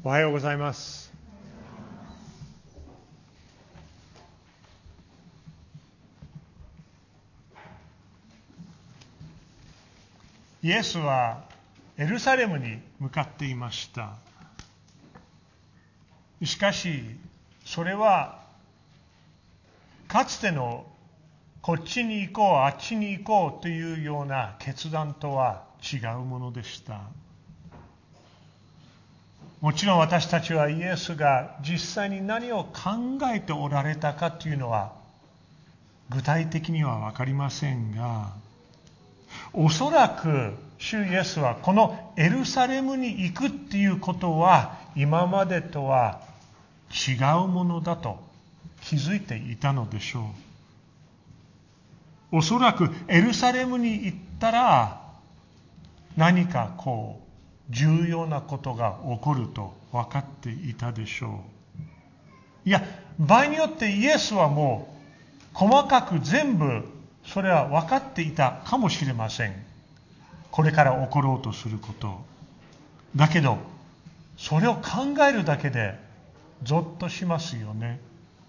おはようございます。イエスはエルサレムに向かっていました。しかしそれはかつてのこっちに行こうあっちに行こうというような決断とは違うものでした。もちろん私たちはイエスが実際に何を考えておられたかというのは具体的には分かりませんが、おそらく主イエスはこのエルサレムに行くっていうことは今までとは違うものだと気づいていたのでしょう。おそらくエルサレムに行ったら何か重要なことが起こると分かっていたでしょう。いや、場合によってイエスはもう細かく全部それは分かっていたかもしれません。これから起ころうとすること。だけどそれを考えるだけでゾッとしますよね。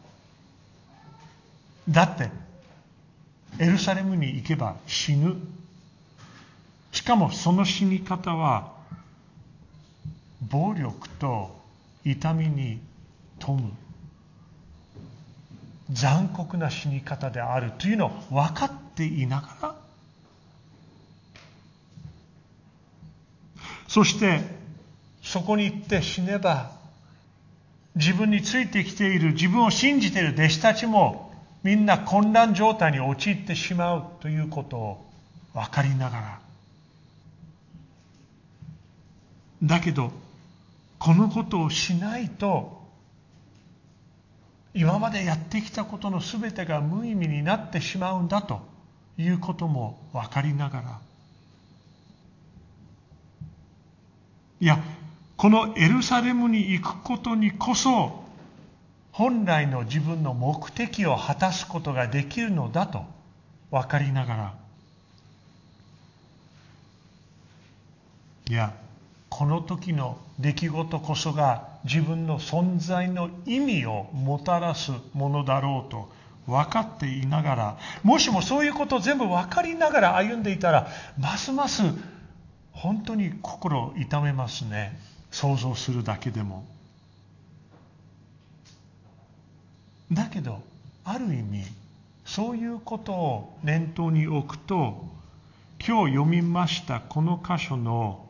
だってエルサレムに行けば死ぬ。しかもその死に方は暴力と痛みに富む残酷な死に方であるというのを分かっていながら、そしてそこに行って死ねば自分についてきている、自分を信じている弟子たちもみんな混乱状態に陥ってしまうということを分かりながら、だけどこのことをしないと今までやってきたことのすべてが無意味になってしまうんだということも分かりながら、いや、このエルサレムに行くことにこそ本来の自分の目的を果たすことができるのだと分かりながら、いや、この時の出来事こそが自分の存在の意味をもたらすものだろうと分かっていながら、もしもそういうことを全部分かりながら歩んでいたら、ますます本当に心を痛めますね。想像するだけでも。だけどある意味そういうことを念頭に置くと、今日読みましたこの箇所の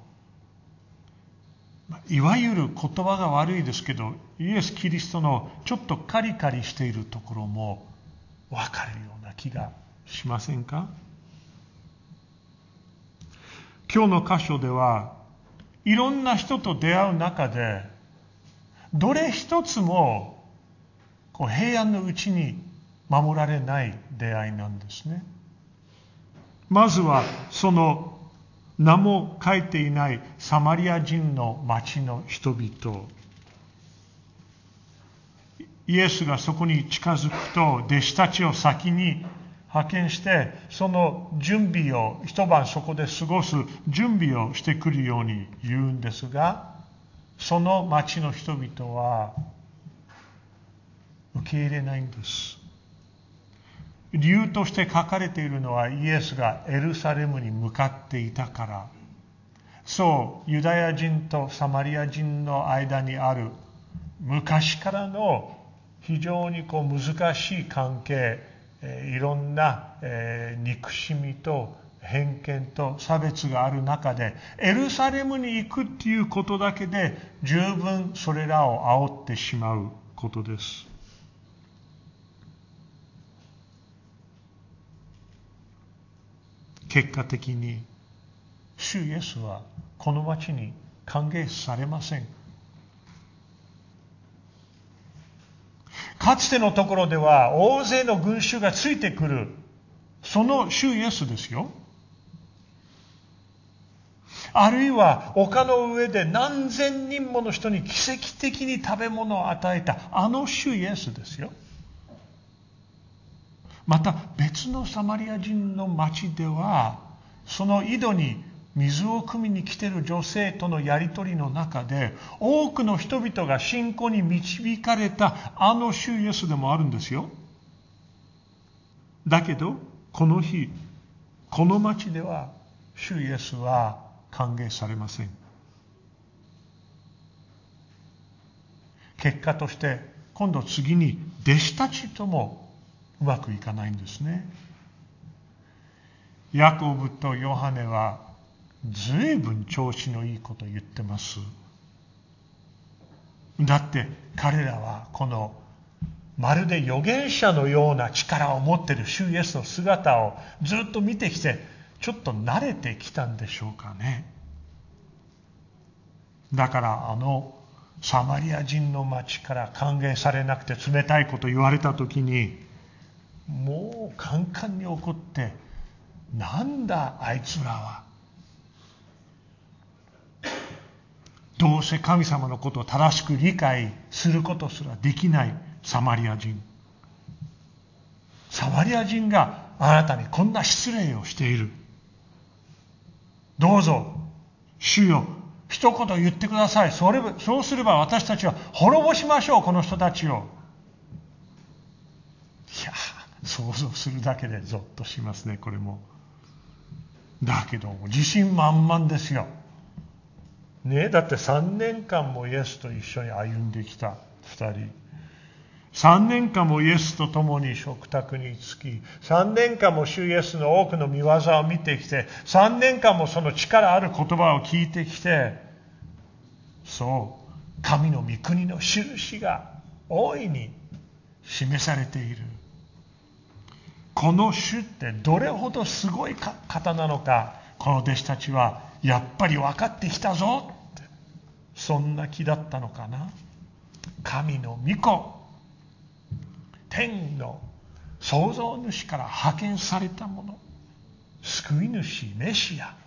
いわゆる言葉が悪いですけど、イエス・キリストのちょっとカリカリしているところも分かるような気がしませんか？今日の箇所ではいろんな人と出会う中でどれ一つも平安のうちに守られない出会いなんですね。まずはその名も書いていないサマリア人の町の人々。イエスがそこに近づくと弟子たちを先に派遣してその準備を、一晩そこで過ごす準備をしてくるように言うんですが、その町の人々は受け入れないんです。理由として書かれているのはイエスがエルサレムに向かっていたから。そう、ユダヤ人とサマリア人の間にある昔からの非常に難しい関係、いろんな、憎しみと偏見と差別がある中でエルサレムに行くっていうことだけで十分それらを煽ってしまうことです。結果的に主イエスはこの町に歓迎されません。かつてのところでは大勢の群衆がついてくる、その主イエスですよ。あるいは丘の上で何千人もの人に奇跡的に食べ物を与えたあの主イエスですよ。また別のサマリア人の町ではその井戸に水を汲みに来ている女性とのやり取りの中で、多くの人々が信仰に導かれたあの主イエスでもあるんですよ。だけどこの日、この町では主イエスは歓迎されません。結果として今度次に弟子たちともうまくいかないんですね。ヤコブとヨハネは随分調子のいいことを言ってます。だって彼らはこのまるで預言者のような力を持っている主イエスの姿をずっと見てきて、ちょっと慣れてきたんでしょうかね。だからサマリア人の町から歓迎されなくて冷たいこと言われたときに、もうカンカンに怒って、なんだあいつらは、どうせ神様のことを正しく理解することすらできないサマリア人。サマリア人があなたにこんな失礼をしている。どうぞ主よ、一言言ってください。そうすれば私たちは滅ぼしましょう、この人たちを。いや、想像するだけでゾッとしますね、これも。だけど自信満々ですよ。ね、だって3年間もイエスと一緒に歩んできた2人。3年間もイエスと共に食卓につき、3年間も主イエスの多くの見業を見てきて、3年間もその力ある言葉を聞いてきて、そう、神の御国の印が大いに示されている。この主ってどれほどすごい方なのか、この弟子たちはやっぱり分かってきたぞって、そんな気だったのかな。神の御子、天の創造主から派遣されたもの、救い主メシア、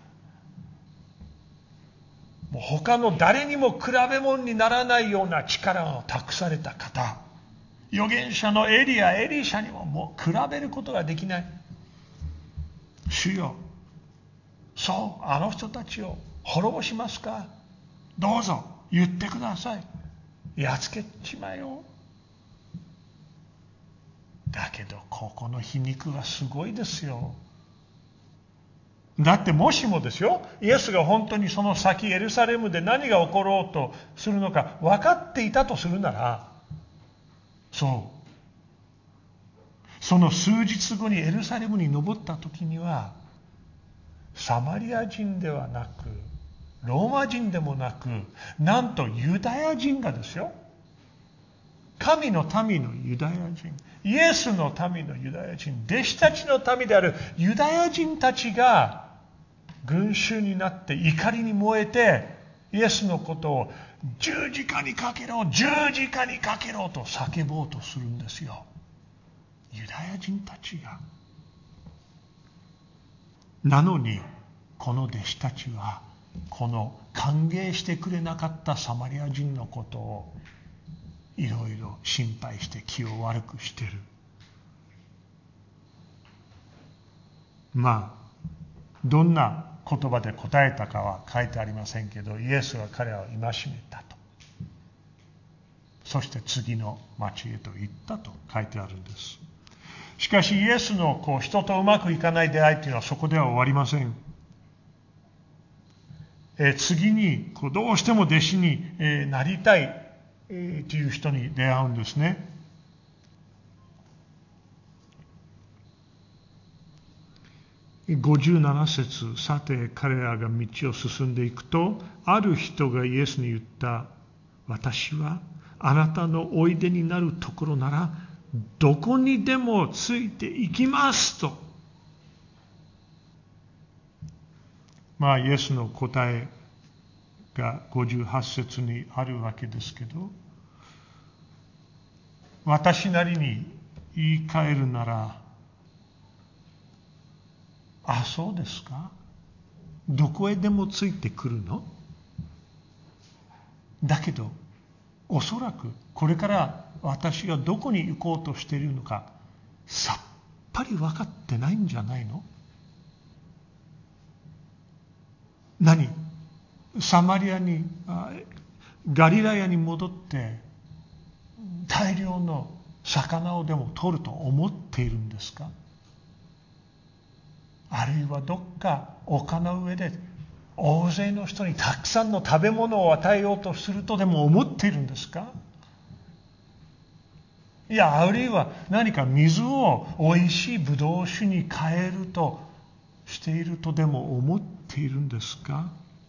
もう他の誰にも比べ物にならないような力を託された方、預言者のエリア、エリシャにももう比べることができない。主よ、そうあの人たちを滅ぼしますか。どうぞ言ってください。やっつけちまえよ。だけどここの皮肉がすごいですよ。だってもしもですよ、イエスが本当にその先エルサレムで何が起ころうとするのか分かっていたとするなら、その数日後にエルサレムに登った時には、サマリア人ではなくローマ人でもなく、なんとユダヤ人がですよ、神の民のユダヤ人、イエスの民のユダヤ人、弟子たちの民であるユダヤ人たちが群衆になって怒りに燃えて、イエスのことを十字架にかけろ、十字架にかけろと叫ぼうとするんですよ。ユダヤ人たちが。なのにこの弟子たちはこの歓迎してくれなかったサマリア人のことをいろいろ心配して気を悪くしてる。どんな言葉で答えたかは書いてありませんけど、イエスは彼らを戒めたと。そして次の町へと行ったと書いてあるんです。しかしイエスの人とうまくいかない出会いというのはそこでは終わりません。次にどうしても弟子になりたいという人に出会うんですね。57節、さて彼らが道を進んでいくと、ある人がイエスに言った。私はあなたのおいでになるところならどこにでもついていきますと。イエスの答えが58節にあるわけですけど、私なりに言い換えるなら、そうですか、どこへでもついてくるの？だけどおそらくこれから私がどこに行こうとしているのかさっぱり分かってないんじゃないの？ サマリアにガリラヤに戻って大量の魚をでも取ると思っているんですか？あるいはどっか丘の上で大勢の人にたくさんの食べ物を与えようとするとでも思っているんですか？いや、あるいは何か水をおいしいブドウ酒に変えるとしているとでも思っているんですか？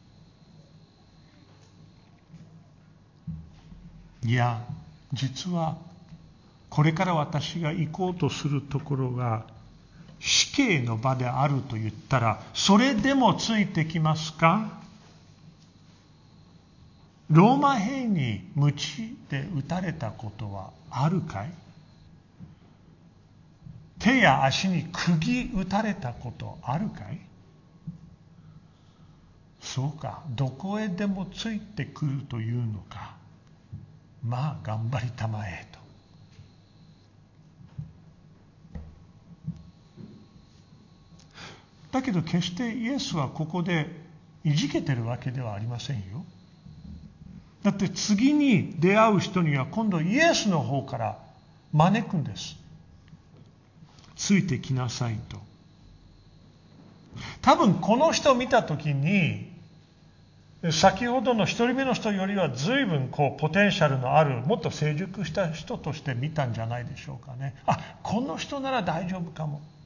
いや、実はこれから私が行こうとするところが死刑の場であると言ったら、それでもついてきますか？ローマ兵に鞭で打たれたことはあるかい？手や足に釘打たれたことあるかい？そうか、どこへでもついてくるというのか。まあ頑張りたまえと。だけど決してイエスはここでいじけてるわけではありませんよ。だって次に出会う人には今度イエスの方から招くんです。ついてきなさいと。多分この人を見たときに、先ほどの一人目の人よりは随分ポテンシャルのある、もっと成熟した人として見たんじゃないでしょうかね。この人なら大丈夫かもって。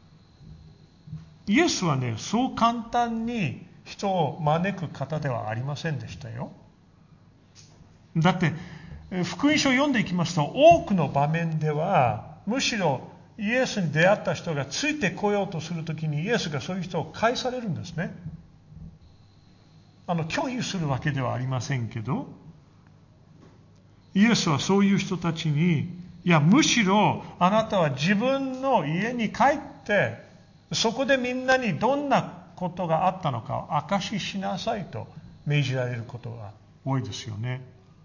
イエスはね、そう簡単に人を招く方ではありませんでしたよ。だって福音書を読んでいきますと、多くの場面ではむしろイエスに出会った人がついてこようとするときにイエスがそういう人を返されるんですね。拒否するわけではありませんけど、イエスはそういう人たちに、いやむしろあなたは自分の家に帰ってそこでみんなにどんなことがあったのかを証ししなさいと命じられることが多いですよね。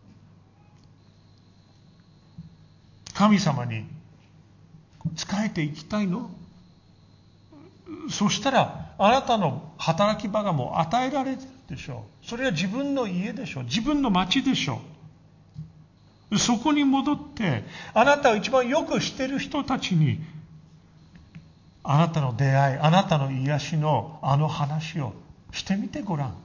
神様に仕えていきたいの？そしたらあなたの働き場がもう与えられてるでしょう。それは自分の家でしょう。自分の町でしょう。そこに戻ってあなたを一番よくしている人たちにあなたの出会い、あなたの癒しの話をしてみてごらん。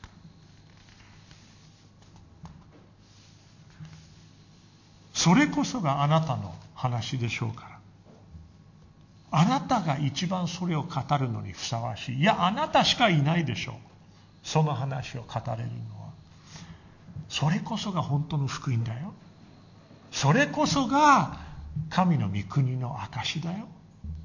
それこそがあなたの話でしょうから。あなたが一番それを語るのにふさわしい。いや、あなたしかいないでしょう。その話を語れるのは。それこそが本当の福音だよ。それこそが神の御国の証だよ。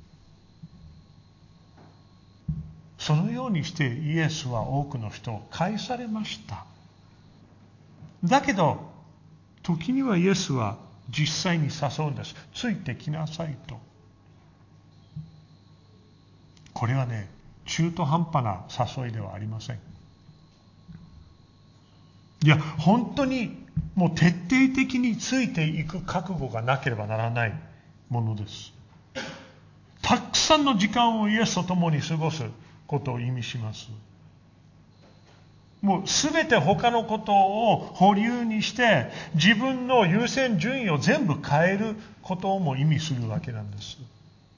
そのようにしてイエスは多くの人を返されました。だけど、時にはイエスは実際に誘うんです。ついてきなさいと。これはね、中途半端な誘いではありません。いや、本当にもう徹底的についていく覚悟がなければならないものです。たくさんの時間をイエスと共に過ごすことを意味します。もうすべて他のことを保留にして自分の優先順位を全部変えることも意味するわけなんです。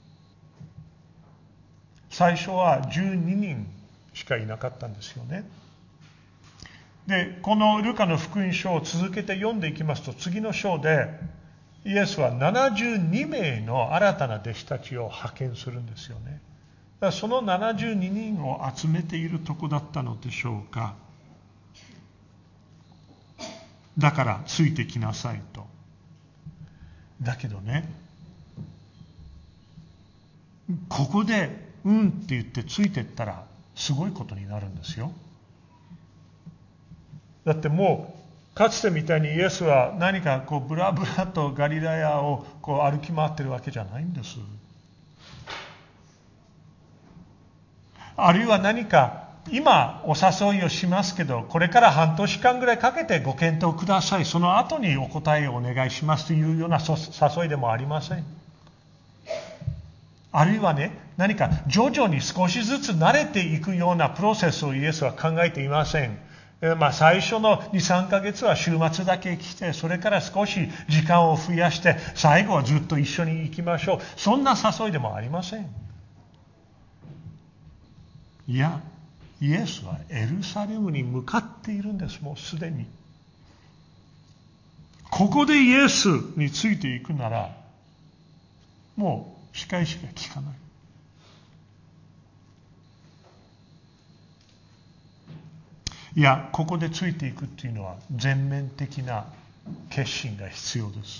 最初は12人しかいなかったんですよね。で、このルカの福音書を続けて読んでいきますと、次の章でイエスは72名の新たな弟子たちを派遣するんですよね。だからその72人を集めているとこだったのでしょうか。だからついてきなさいと。だけどね、ここでうんって言ってついてったらすごいことになるんですよ。だってもうかつてみたいにイエスは何かブラブラとガリラヤを歩き回ってるわけじゃないんです。あるいは何か今お誘いをしますけど、これから半年間ぐらいかけてご検討ください、その後にお答えをお願いしますというような誘いでもありません。 あるいはね、何か徐々に少しずつ慣れていくようなプロセスをイエスは考えていません。最初の2、3ヶ月は週末だけ来て、それから少し時間を増やして、最後はずっと一緒に行きましょう。そんな誘いでもありません。いや、イエスはエルサレムに向かっているんです、もうすでに。ここでイエスについていくなら、もう仕返しが効かない。いや、ここでついていくっていうのは全面的な決心が必要です。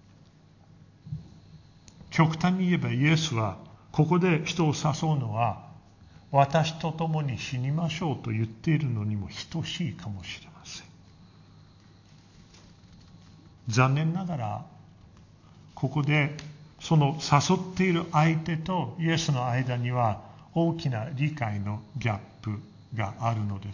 極端に言えばイエスはここで人を誘うのは、私と共に死にましょうと言っているのにも等しいかもしれません。残念ながらここでその誘っている相手とイエスの間には大きな理解のギャップがあるのです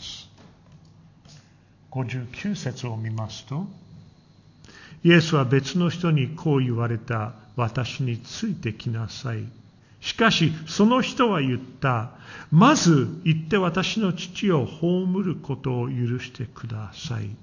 。59節を見ますと、イエスは別の人にこう言われた。私についてきなさい。しかしその人は言った。まず行って私の父を葬ることを許してください。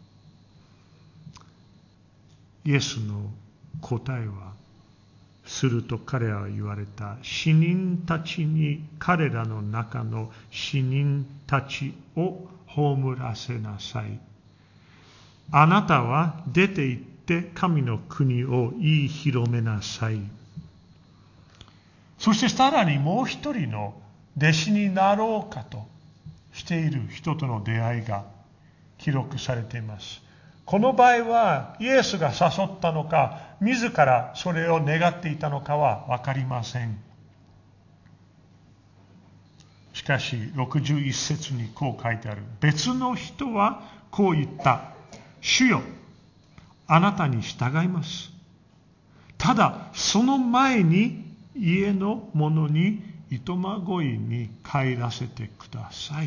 イエスの答えは、すると彼は言われた。死人たちに彼らの中の死人たちを葬らせなさい。あなたは出て行って神の国を言い広めなさい。そしてさらにもう一人の弟子になろうかとしている人との出会いが記録されています。この場合はイエスが誘ったのか、自らそれを願っていたのかは分かりません。しかし61節にこう書いてある。別の人はこう言った。主よ、あなたに従います。ただその前に家の者にいとまごいに帰らせてください。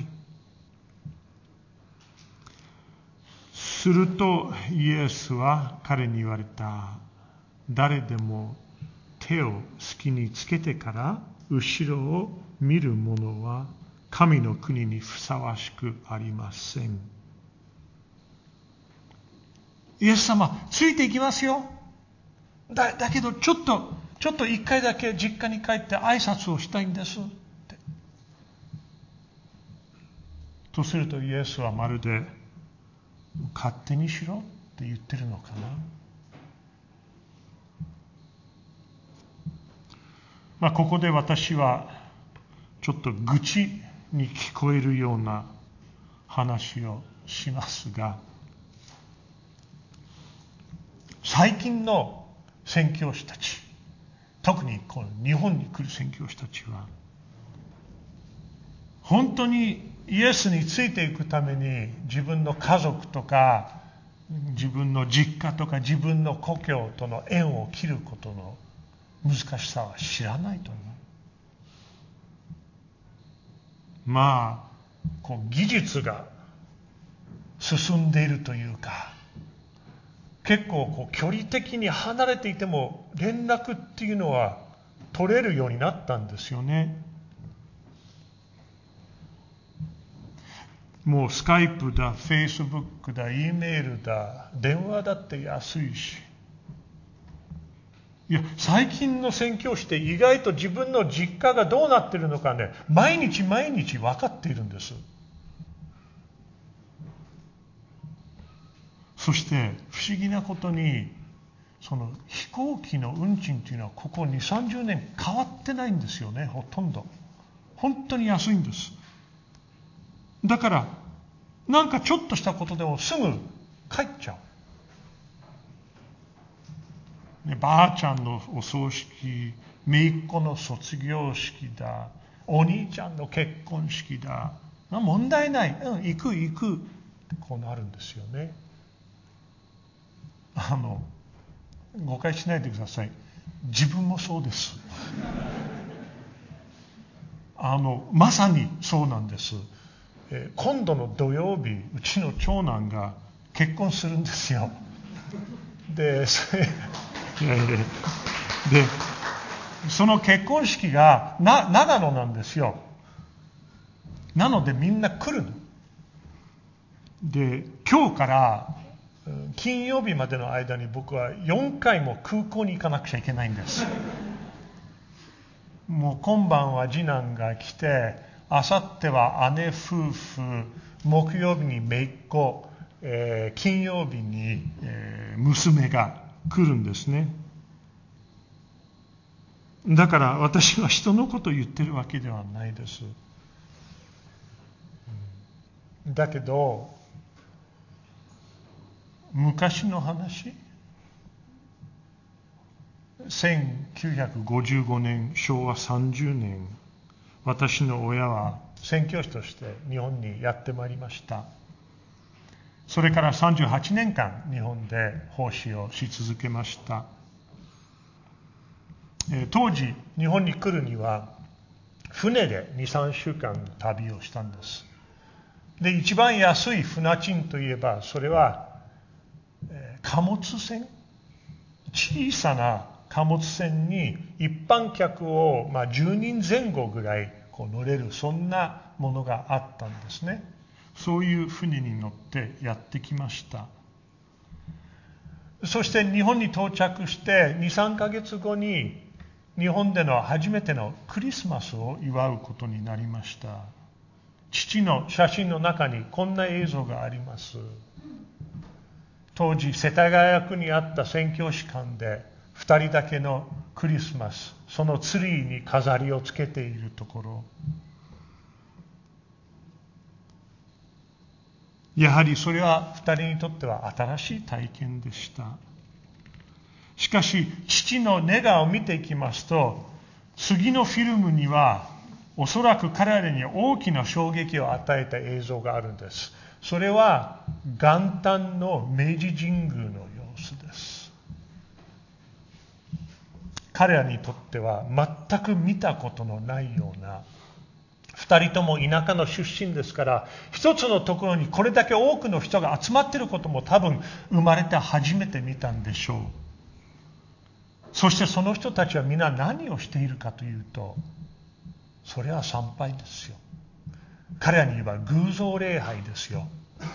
するとイエスは彼に言われた。誰でも手を隙につけてから後ろを見る者は神の国にふさわしくありません。イエス様、ついていきますよ。だけどちょっと一回だけ実家に帰って挨拶をしたいんですって。とするとイエスはまるで勝手にしろって言ってるのかな。ここで私はちょっと愚痴に聞こえるような話をしますが、最近の宣教師たち、特に日本に来る宣教師たちは、本当にイエスについていくために自分の家族とか自分の実家とか自分の故郷との縁を切ることの難しさは知らないと思う。技術が進んでいるというか、結構距離的に離れていても連絡っていうのは取れるようになったんですよね。もうスカイプだ、フェイスブックだ、Eメールだ、電話だって安いし。いや、最近の宣教師って意外と自分の実家がどうなっているのかね、毎日分かっているんです。そして不思議なことに、その飛行機の運賃というのはここ2、30年変わってないんですよね、ほとんど。本当に安いんです。だからなんかちょっとしたことでもすぐ帰っちゃう。ばあちゃんのお葬式、姪っ子の卒業式だ、お兄ちゃんの結婚式だ、問題ない、行くってこうなるんですよね。誤解しないでください。自分もそうです。まさにそうなんです。今度の土曜日、うちの長男が結婚するんですよ。で、 その結婚式が長野なんですよ。なのでみんな来るの。で、今日から金曜日までの間に僕は4回も空港に行かなくちゃいけないんです。もう今晩は次男が来て、あさっては姉夫婦、木曜日に姪っ子、金曜日に、娘が来るんですね。だから私は人のことを言ってるわけではないです。だけど、昔の話、1955年、昭和30年、私の親は宣教師として日本にやってまいりました。それから38年間日本で奉仕をし続けました。当時日本に来るには船で 2,3 週間の旅をしたんです。で、一番安い船賃といえばそれは貨物船、小さな貨物船に一般客を10人前後ぐらい乗れる、そんなものがあったんですね。そういう船に乗ってやってきました。そして日本に到着して2、3ヶ月後に日本での初めてのクリスマスを祝うことになりました。父の写真の中にこんな映像があります。当時世田谷区にあった宣教師館で2人だけのクリスマス、そのツリーに飾りをつけているところ、やはりそれは2人にとっては新しい体験でした。しかし父のネガを見ていきますと、次のフィルムにはおそらく彼らに大きな衝撃を与えた映像があるんです。それは元旦の明治神宮の様子です。彼らにとっては全く見たことのないような、二人とも田舎の出身ですから、一つのところにこれだけ多くの人が集まっていることも多分生まれて初めて見たんでしょう。そしてその人たちは皆何をしているかというと、それは参拝ですよ。彼らに言えば偶像礼拝ですよ。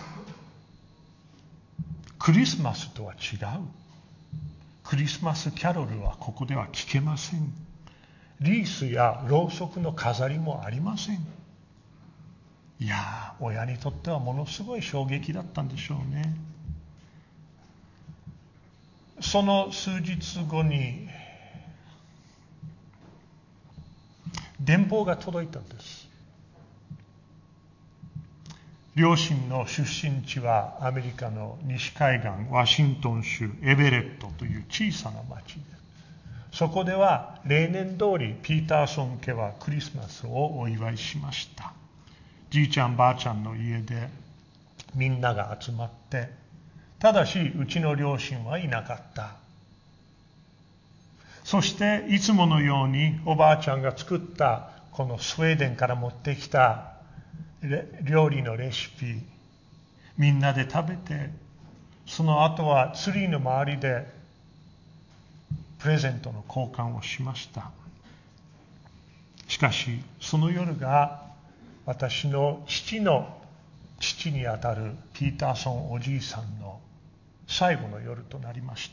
クリスマスとは違う。クリスマスキャロルはここでは聞けません。リースやろうそくの飾りもありません。いや、親にとってはものすごい衝撃だったんでしょうね。その数日後に電報が届いたんです。両親の出身地はアメリカの西海岸ワシントン州エベレットという小さな町で、そこでは例年通りピーターソン家はクリスマスをお祝いしました。じいちゃんばあちゃんの家でみんなが集まって、ただしうちの両親はいなかった。そしていつものようにおばあちゃんが作ったこのスウェーデンから持ってきた料理のレシピ、みんなで食べて、その後はツリーの周りでプレゼントの交換をしました。しかしその夜が私の父の父にあたるピーターソンおじいさんの最後の夜となりました。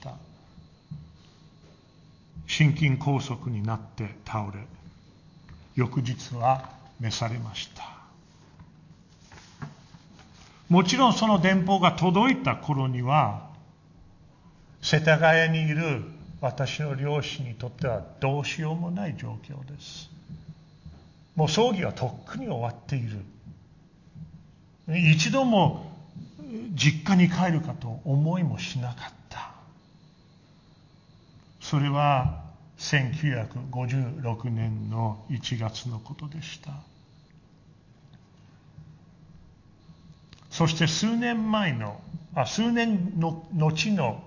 心筋梗塞になって倒れ、翌日は召されました。もちろんその電報が届いた頃には、世田谷にいる私の両親にとってはどうしようもない状況です。もう葬儀はとっくに終わっている。一度も実家に帰るかと思いもしなかった。それは1956年の1月のことでした。そして数年の後の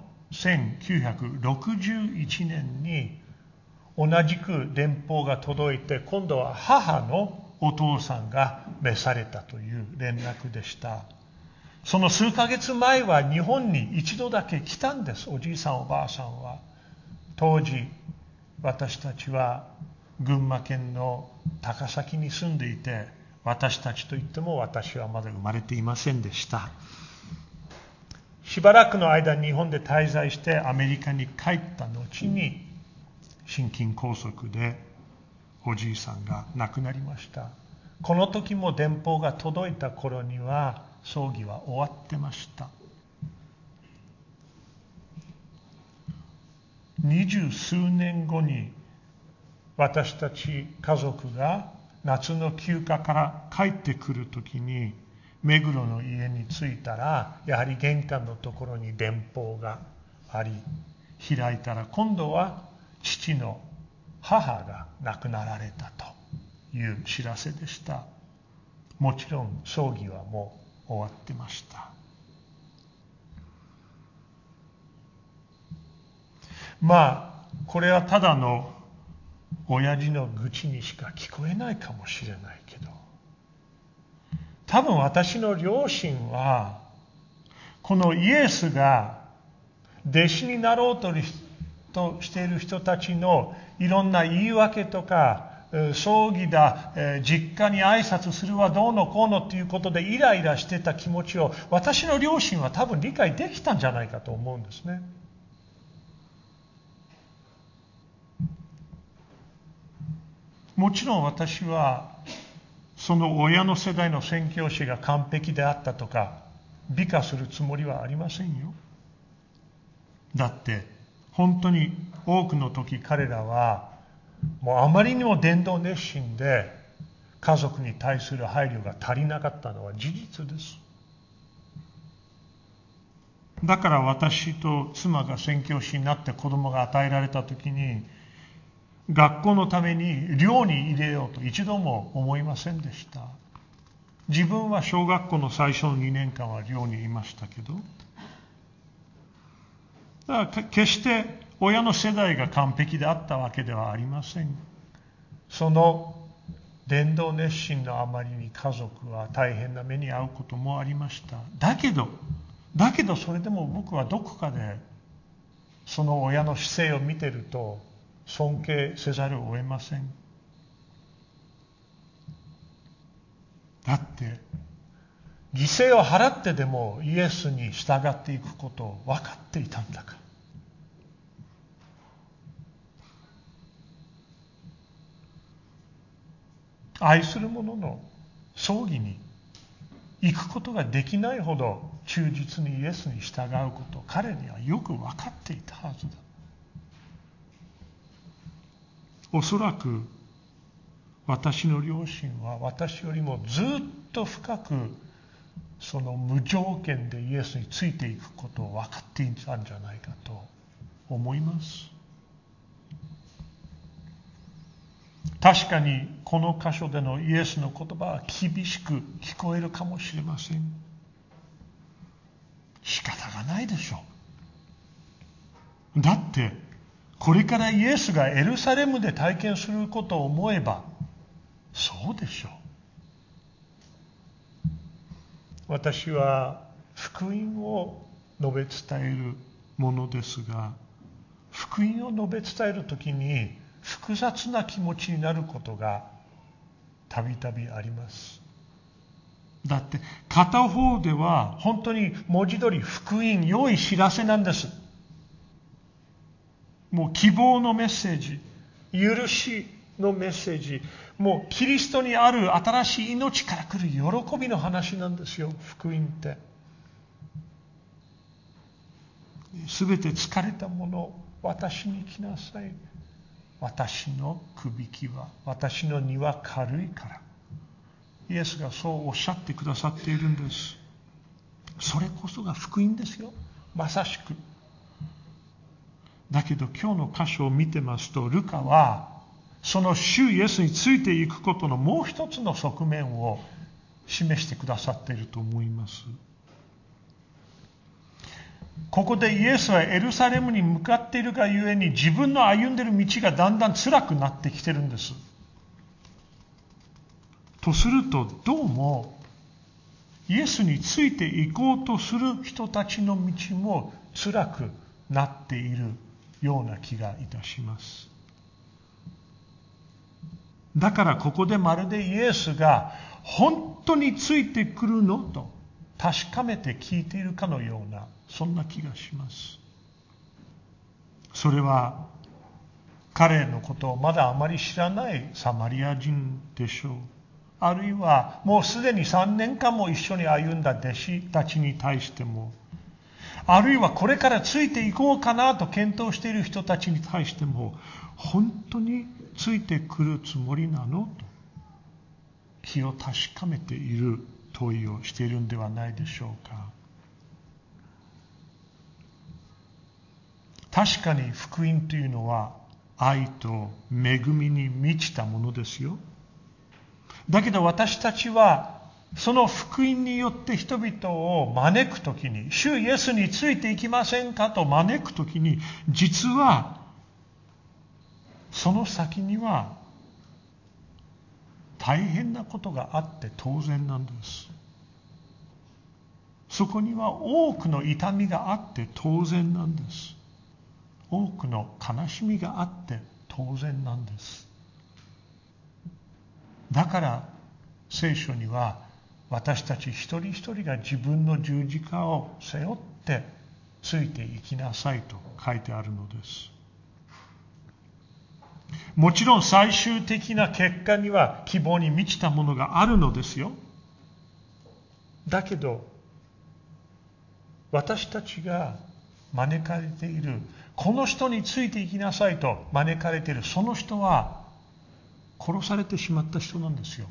1961年に同じく電報が届いて、今度は母のお父さんが召されたという連絡でした。その数ヶ月前は日本に一度だけ来たんです、おじいさんおばあさんは。当時私たちは群馬県の高崎に住んでいて、私たちといっても私はまだ生まれていませんでした。しばらくの間日本で滞在してアメリカに帰った後に心筋梗塞でおじいさんが亡くなりました。この時も電報が届いた頃には葬儀は終わってました。20数年後に私たち家族が夏の休暇から帰ってくる時に目黒の家に着いたら、やはり玄関のところに電報があり、開いたら今度は父の母が亡くなられたという知らせでした。もちろん葬儀はもう終わってました。これはただの親父の愚痴にしか聞こえないかもしれないけど、多分私の両親はこのイエスが弟子になろうとしている人たちのいろんな言い訳とか、葬儀だ、実家に挨拶するはどうのこうのっていうことでイライラしてた気持ちを私の両親は多分理解できたんじゃないかと思うんですね。もちろん私はその親の世代の宣教師が完璧であったとか美化するつもりはありませんよ。だって本当に多くの時彼らはもうあまりにも伝道熱心で家族に対する配慮が足りなかったのは事実です。だから私と妻が宣教師になって子供が与えられた時に学校のために寮に入れようと一度も思いませんでした。自分は小学校の最初の2年間は寮にいましたけど、だから決して親の世代が完璧であったわけではありません。その伝道熱心のあまりに家族は大変な目に遭うこともありました。だけどそれでも僕はどこかでその親の姿勢を見てると尊敬せざるを得ません。だって犠牲を払ってでもイエスに従っていくことを分かっていたんだから。愛する者の葬儀に行くことができないほど忠実にイエスに従うことを彼にはよく分かっていたはずだ。おそらく私の両親は私よりもずっと深くその無条件でイエスについていくことを分かっていたんじゃないかと思います。確かにこの箇所でのイエスの言葉は厳しく聞こえるかもしれません。仕方がないでしょう。だってこれからイエスがエルサレムで体験することを思えばそうでしょう。私は福音を述べ伝えるものですが、福音を述べ伝えるときに複雑な気持ちになることがたびたびあります。だって片方では本当に文字通り福音、良い知らせなんです。もう希望のメッセージ、許しのメッセージ、もうキリストにある新しい命から来る喜びの話なんですよ、福音って。すべて疲れたもの、私に来なさい。私のくびきは、私の荷は軽いから。イエスがそうおっしゃってくださっているんです。それこそが福音ですよ、まさしく。だけど今日の箇所を見てますと、ルカはその主イエスについていくことのもう一つの側面を示してくださっていると思います。ここでイエスはエルサレムに向かっているがゆえに自分の歩んでいる道がだんだん辛くなってきてるんです。とするとどうもイエスについていこうとする人たちの道も辛くなっているような気がいたします。 だからここでまるでイエスが本当についてくるのと確かめて聞いているかのような、そんな気がします。それは彼のことをまだあまり知らないサマリア人でしょう。あるいはもうすでに3年間も一緒に歩んだ弟子たちに対しても、あるいはこれからついていこうかなと検討している人たちに対しても、本当についてくるつもりなのと気を確かめている問いをしているんではないでしょうか。確かに福音というのは愛と恵みに満ちたものですよ。だけど私たちはその福音によって人々を招くときに、主イエスについていきませんかと招くときに、実はその先には大変なことがあって当然なんです。そこには多くの痛みがあって当然なんです。多くの悲しみがあって当然なんです。だから聖書には私たち一人一人が自分の十字架を背負ってついていきなさいと書いてあるのです。もちろん最終的な結果には希望に満ちたものがあるのですよ。だけど私たちが招かれている、この人についていきなさいと招かれているその人は殺されてしまった人なんですよ。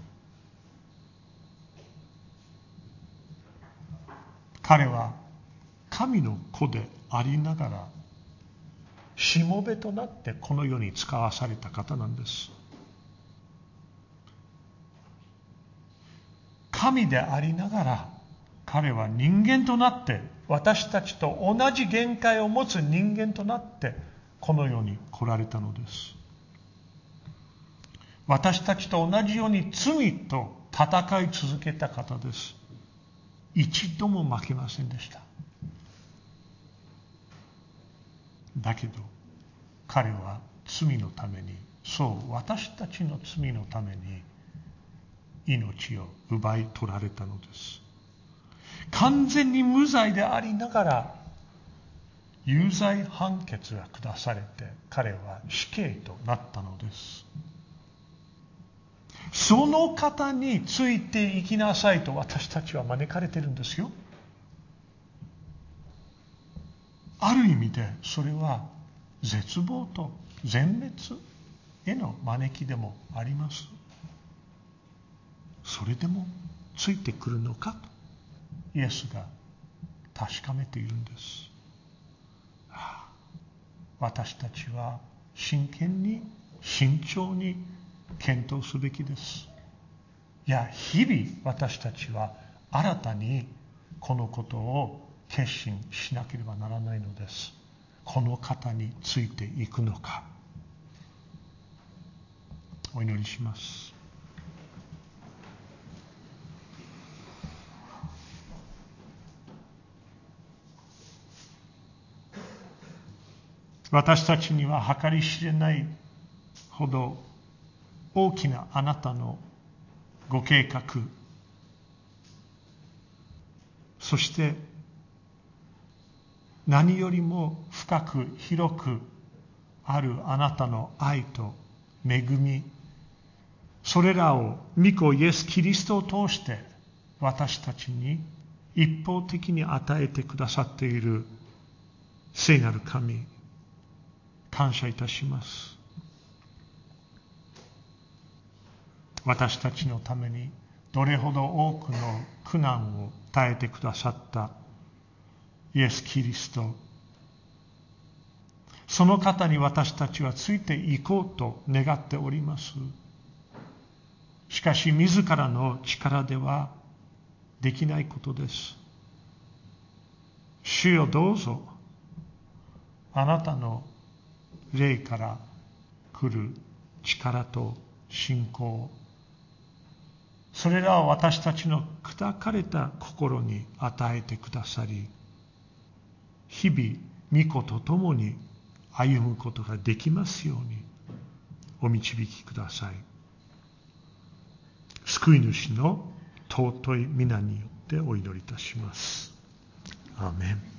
彼は神の子でありながらしもべとなってこの世に使わされた方なんです。神でありながら彼は人間となって私たちと同じ限界を持つ人間となってこの世に来られたのです。私たちと同じように罪と戦い続けた方です。一度も負けませんでした。だけど彼は罪のために、そう私たちの罪のために命を奪い取られたのです。完全に無罪でありながら有罪判決が下されて彼は死刑となったのです。その方についていきなさいと私たちは招かれているんですよ。ある意味でそれは絶望と全滅への招きでもあります。それでもついてくるのかとイエスが確かめているんです。私たちは真剣に慎重に検討すべきです。いや、日々私たちは新たにこのことを決心しなければならないのです。この方についていくのか。お祈りします。私たちには計り知れないほど大きなあなたのご計画、そして何よりも深く広くあるあなたの愛と恵み、それらを御子イエス・キリストを通して私たちに一方的に与えてくださっている聖なる神、感謝いたします。私たちのためにどれほど多くの苦難を耐えてくださったイエス・キリスト、その方に私たちはついていこうと願っております。しかし自らの力ではできないことです。主よ、どうぞあなたの霊から来る力と信仰、それらを私たちの砕かれた心に与えてくださり、日々御子と共に歩むことができますようにお導きください。 救い主の尊い皆によってお祈りいたします。アーメン。